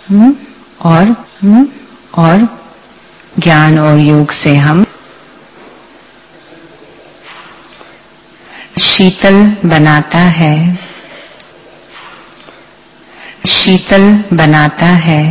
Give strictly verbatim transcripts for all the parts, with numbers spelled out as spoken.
और और ज्ञान और योग से हम शीतल बनाता है, शीतल बनाता है।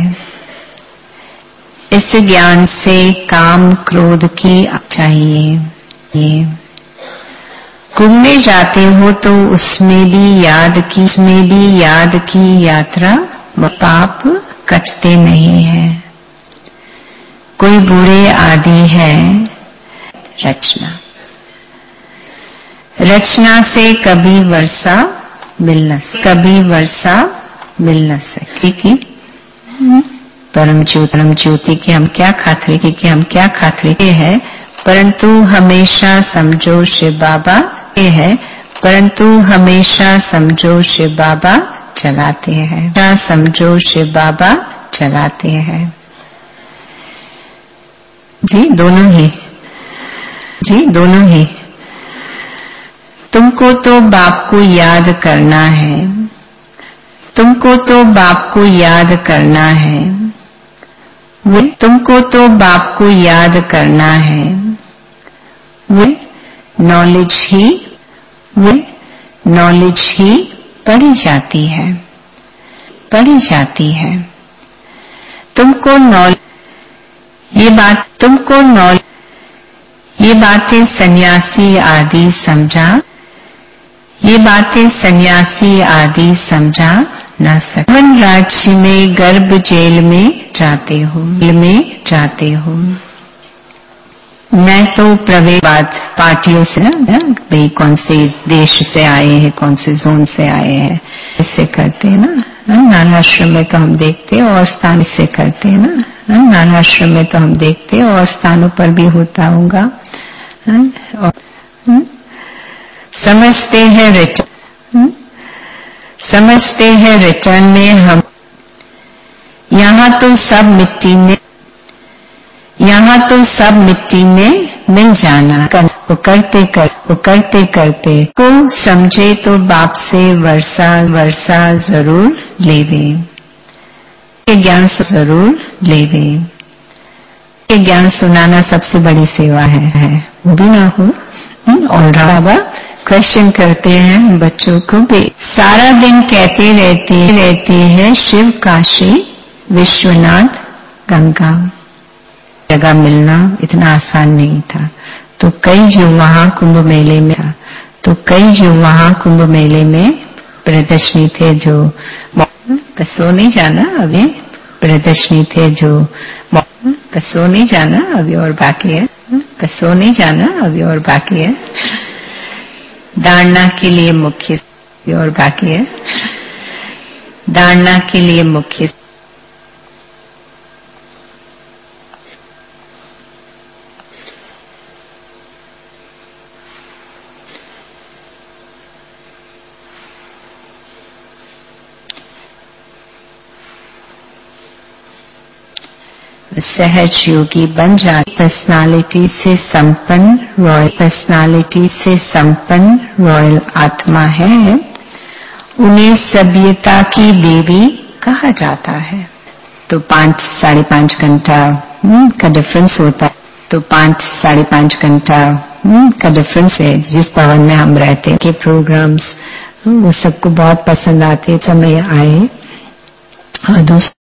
इस ज्ञान से काम क्रोध की चाहिए। ये घूमने जाते हो तो उसमें भी याद की उसमें भी याद की यात्रा, पाप कटते नहीं है। कोई बुरे आदि है रचना, रचना से कभी वर्षा मिल न कभी वर्षा मिल न सके कि परम ज्योति परम ज्योति की हम क्या खातिर कि हम क्या खातिर है, परंतु हमेशा समझो शिव बाबा ये है, परंतु हमेशा समझो शिव बाबा चलाते हैं, समझो शिव बाबा चलाते हैं। जी दोनों ही, जी दोनों ही। तुमको तो बाप को याद करना है, तुमको तो बाप को याद करना है, वो तुमको तो बाप को याद करना है। वो नॉलेज ही वो नॉलेज ही पढ़ी जाती है, पढ़ी जाती है। तुमको नॉलेज ये बात तुमको नॉलेज ये बातें सन्यासी आदि समझा, ये बातें सन्यासी आदि समझा न सके। वन राज्य में गर्भ जेल में जाते हो, जेल में जाते हो। मैं तो प्रवेश बाद पार्टियों से ना भाई कौन से देश से आए हैं, कौन से जोन से आए हैं, ऐसे करते हैं ना। नानाश्रम में तो हम देखते हैं और स्थान से करते हैं ना। नानाश्रम में तो हम देखते हैं और स्थानों पर भी होता होगा। और समझते हैं रिटर्न, समझते हैं रिटर्न में हम यहाँ तो सब मिट्टी में यहाँ तो सब मिट्टी में मिल जाना। कर, वो करते कर वो करते करते को समझे तो बाप से वर्षा वर्षा जरूर लेवे, ये ज्ञान जरूर लेवे। ये ज्ञान सुनाना सबसे बड़ी सेवा है, है। वो भी ना हो। और बाबा क्वेश्चन करते हैं बच्चों को भी, सारा दिन कहते रहते रहते हैं शिव काशी विश्वनाथ गंगा। जगह मिलना इतना आसान नहीं था, तो कई जो वहां कुंभ मेले में था, तो कई जो वहां कुंभ मेले में प्रदर्शनी थे, जो सो नहीं जाना अभी प्रदर्शनी थे, जो सो नहीं जाना अभी और बाकी है, सो नहीं जाना अभी और बाकी है। दारणा के लिए मुख्य और बाकी है, दारणा के लिए मुख्य सहज योगी बन जाए। पर्सनालिटी से संपन्न रॉयल पर्सनालिटी से संपन्न रॉयल आत्मा है, उन्हें सभ्यता की देवी कहा जाता है। तो पांच साढ़े पांच घंटा का डिफरेंस होता है, तो पांच साढ़े पांच घंटा का डिफरेंस है। जिस भवन में हम रहते हैं के प्रोग्राम्स वो सबको बहुत पसंद आते समय आए। और दूसरा